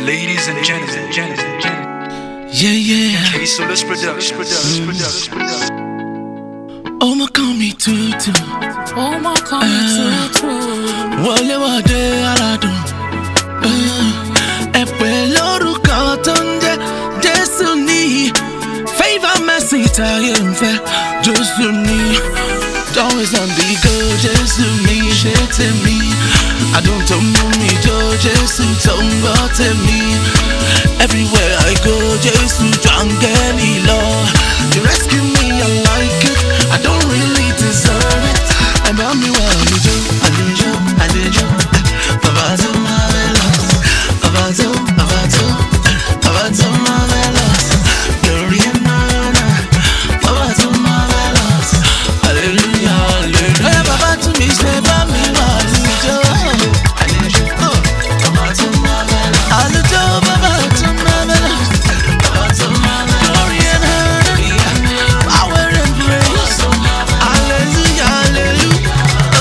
Ladies and gentlemen, Yeah. K-Solus Productions. Oh, my call me tutu. Oh, my tutu. Wale wade aladun. Epe lórúkọ tó ń jẹ́ Jésù ni. Favor mercy táyé ń fẹ́ Jésù ni. Always on the go, Jésù mi ṣe tèmi. Adùn tó mú mi jó Jésù tó ń gbọ́ tèmi. Everywhere I go, Jésù jàǹgẹ́lì lọ. You rescue me, I like it. I don't really deserve it. Ẹ̀bá mi wà àlejò, àlejò. Bàbá tó marvelous, bàbá tó marvelous. Glory and honor, bàbá tó marvelous. Hallelujah, hallelujah. Ẹ bàbá tún mi ṣe bá mi wà àlejò. Bàbá tó marvelous. Àlejò bàbá tó marvelous. Bàbá tó marvelous. Glory and honor, power and praise. Hallelujah, hallelujah.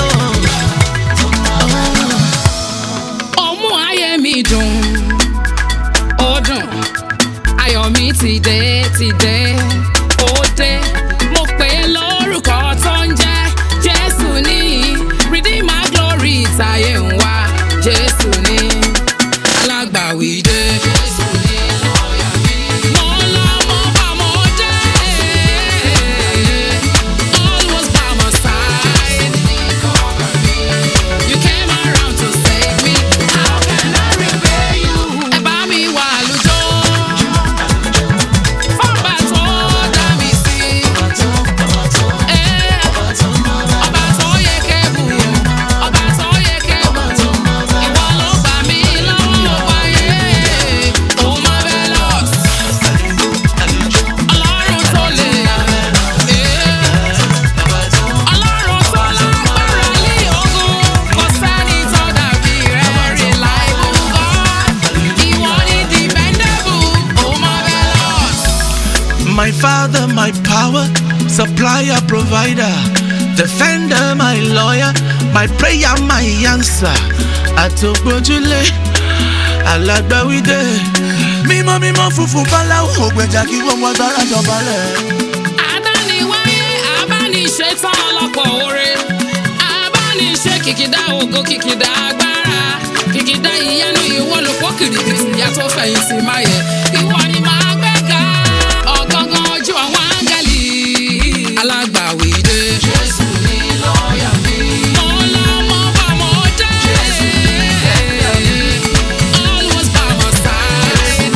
Ọmú ayé mi dùn, ó dùn. Ayọ̀ mi ti dé, ó dé. Mo pè é lórúkọ tó ń jẹ́ Jésù ní. Redeemer glory táyé ń wá Jésù ní. Alágbàwí dé. Jésù ní lọ́ọ̀yà mi. Mo lọ, mo bá, mo dé. All was by my side. You came around to save me. How can I repay you? Ẹ bá mi wà lùjọ́. Fọ́nbà tó dá mi sí. Ọba tó yẹ kébù. Ọba tó yẹ kébù. Ìwọ ló gbà mí lọ́wọ́ wáyé. Oh, marvelous. Ọlọ́run tó lè. Ọlọ́run tó lágbára lé ogun. Kò sẹ́ni tó dàbí rẹ̀. Reliable God. Ìwọ ni dependable. Oh, marvelous. My father, my power, supplier, provider, defender, my lawyer, my prayer, my answer. Àtògbójúlé, alágbàwídé. Mímọ́ funfun báláwo, ògbèjà kí wọ́n wọ́n gbára jọbalẹ̀. Àdániwáyé, àbániṣe tán ọlọ́pọ̀ oore. Àbániṣe kìkìdá ògo, kìkìdá agbára. Kìkìdá ìyanu ìwọ ló pọ̀ kìrìkìtì ìyá tó fẹ̀yìn sí máa yẹ. Ìwọ ni màá gbéga. Ọ̀gángan ojú àwọn áńgẹ́lì. Alágbàwí dé. Jésù ni lọ́ọ̀yà mi. Mo lọ, mo bá, mo dé. Jésù ni lọ́ọ̀yà mi. All was by my side.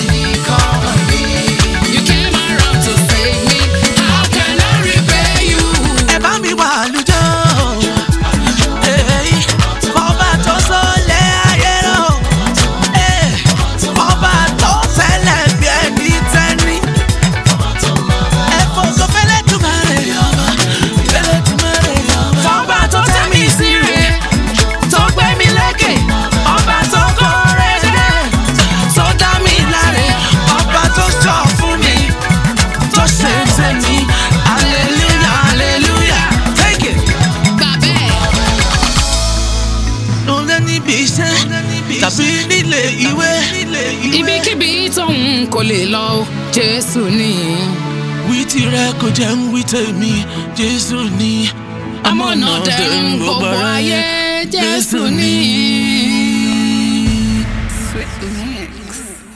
You came around to save me. How can I repay you? Ẹ bá mi wà lùjọ́. Ọba tó sọlẹ̀ ayé lọ. Ọba tó fẹ́lẹ̀ bí ẹni tẹ́ni. Ẹ̀fọ́ tó fẹ́lẹ̀ túmọ̀rẹ̀ ọba. Fọ́ba tó tẹ́ mi sí rẹ̀. Tó gbé mi lékè. Ọba tó kórè dé. Tó dá mi láre. Ọba tó sọ fún mi. Tó ṣe tèmi. Hallelujah, hallelujah. Take it. Gbà bẹ́ẹ̀. Lọ́lẹ́ níbi iṣẹ́ tàbí nílé ìwé. Ibikíbi tóun kò lè lọ o, Jésù ni. Wí tirẹ̀ kò jẹ́ ń wí tèmi, Jésù ni. Amọ̀nà dẹ̀ ń gbogbo ayé, Jésù ni. Sweet mix.